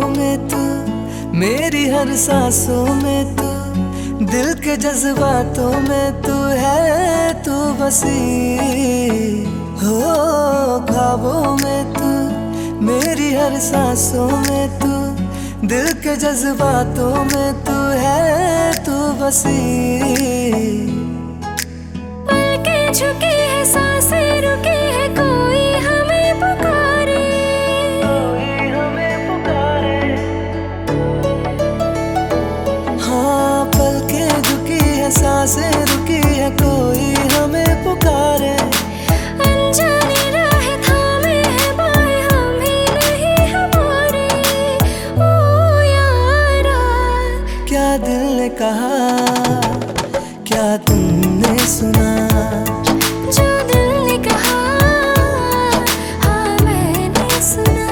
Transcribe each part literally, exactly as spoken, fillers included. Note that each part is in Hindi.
में तू, मेरी हर सांसों में तू, दिल के जज्बातों में तू है, तू बसी हो ख्वाबों में तू, मेरी हर सांसों में तू, दिल के जज्बातों में तू है, तू बसी। पलकें झुकी है, सांसें रुकी है, कोई हमें पुकारे, कोई हमें पुकारे। हाँ पलकें झुकी है, सांसें रुकी है, कोई हमें पुकारे। अनजानी राह थामे है बाहें, हम ही नहीं हमारे। ओ यारा, क्या दिल ने कहा, क्या तुमने सुना, जो दिल ने कहा हाँ मैंने सुना।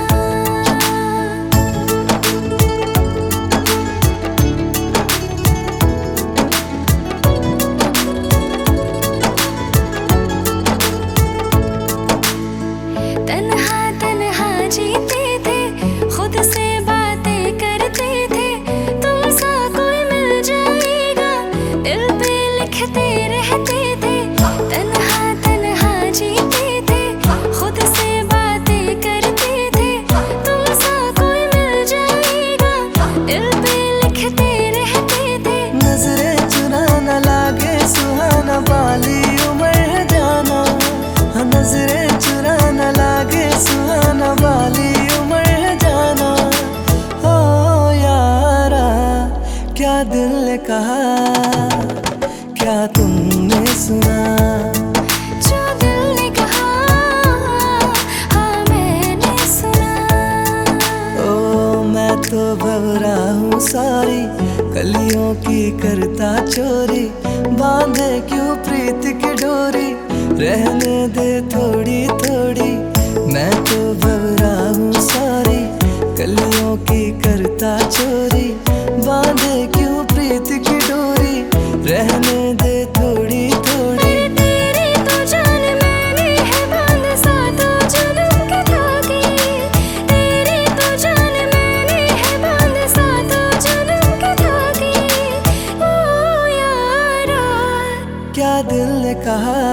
तन्हा तन्हा जीते थे, खुद से बातें करते थे, तुमसा कोई मिल जाएगा दिल पे लिखते रहते थे। तन्हा तन्हा जीते थे, खुद से बातें करते थे, तुमसा कोई मिल जाएगा दिल पे लिखते रहते थे। नजरें चुरा न लागे सुहाना, बाली उम्र है जाना। हाँ नजरें चुरा न लागे सुहाना, बाली उम्र है जाना। ओ यारा, क्या दिल ने कहा, क्या तुमने सुना, जो दिल ने कहा हाँ मैंने सुना। ओ मैं तो भवरा हूँ सारी, कलियों की करता चोरी, बांधे क्यों प्रीत की डोरी, रहने दे थोड़ी थोड़ी। मैं तो भवरा हूँ सारी, कलियों की करता चोरी, बांधे क्यों प्रीत की डोरी, रहने दे थोड़ी थोड़ी। तेरी तो जान मैंने है बांध सातों जन्म की धागे, तेरी तो जान मैंने है बांध सातों जन्म की धागे। ओ यारा, क्या दिल ने कहा,